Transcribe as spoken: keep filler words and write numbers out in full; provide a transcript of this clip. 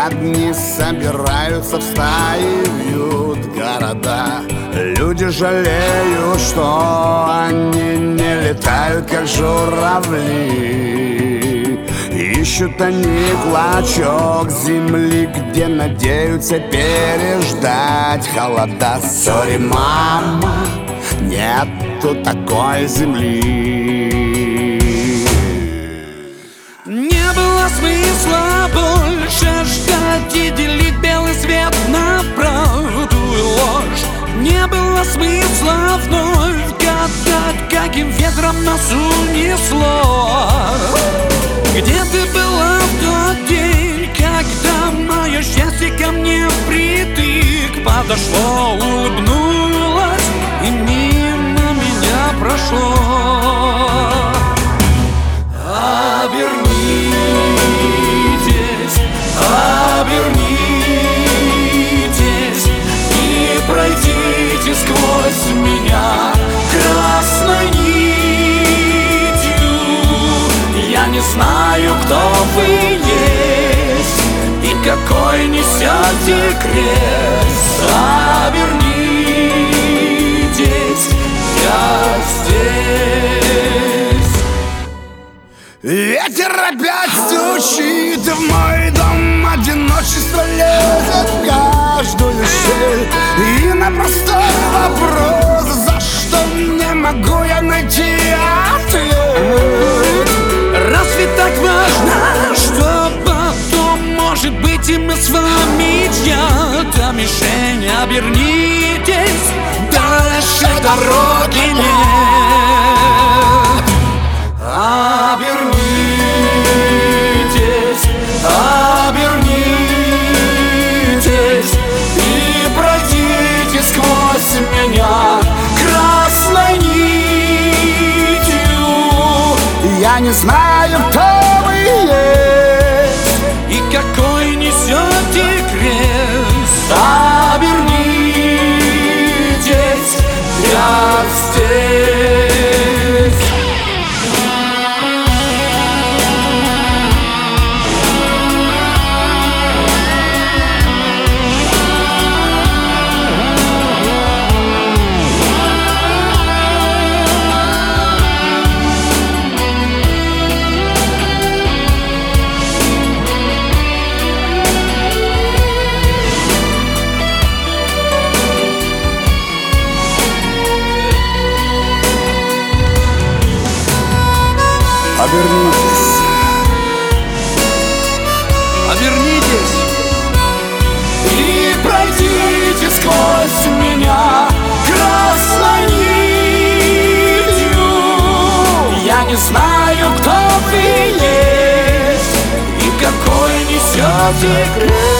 Одни собираются в стаи, вьют города. Люди жалеют, что они не летают, как журавли. Ищут они клочок земли, где надеются переждать холода. Сори, мама, нету такой земли. Не было смысла больше ждать и делить белый свет на правду и ложь. Не было смысла вновь гадать, каким ветром нас унесло. Где ты была в тот день, когда мое счастье ко мне впритык подошло, улыбнулась и мимо меня прошло? Обернитесь, обернитесь и пройдите сквозь меня красной нитью. Я не знаю, кто вы есть и какой несете крест. Обернитесь, я здесь. Ветер опять стучит в мой дом, одиночество лезет в каждую щель. И на простой вопрос, за что не могу я найти ответ. Разве так важно, что потом, может быть, и мы с вами чья-то мишень? Обернитесь, дальше дороги нет. Обернитесь, обернитесь и пройдите сквозь меня красной нитью. Я не знаю, кто вы есть и какой несете крест. Обернитесь, я здесь. Обернитесь, обернитесь и пройдите сквозь меня красной нитью. Я не знаю, кто вы есть и какой несете крест.